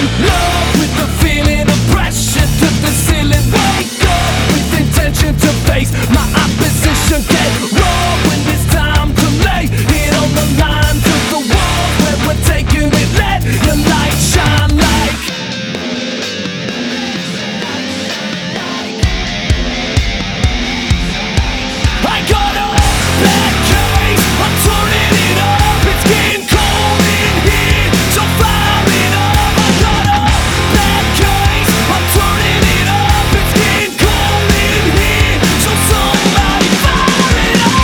in love with the feeling of pressure to the ceiling. Wake up with intention to face my opposition. Get raw when it's time to lay it on the line to the wall where we're taking it. Let your light shine like I got a bad case, I'm turning it up. It's getting cold in here, so fire it up. I got a bad case, I'm turning it up. It's getting cold in here, so somebody fire it up.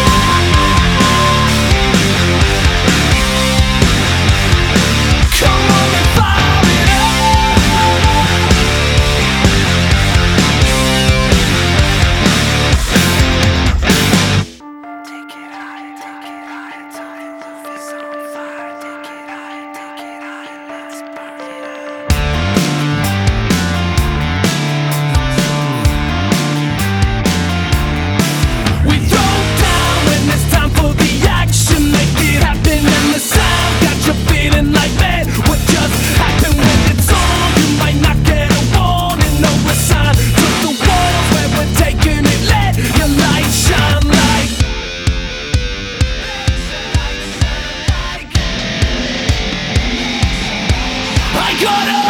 Come on and fire it up. Take it higher, till the roof is on fire. Take it higher, let's burn it up. We throw down when it's time for the action. Make it happen and the sound got you feeling like, man, what just happened? When it's on, you might not get a warning, no sign to the walls where we're taking it. Let your light shine like I got a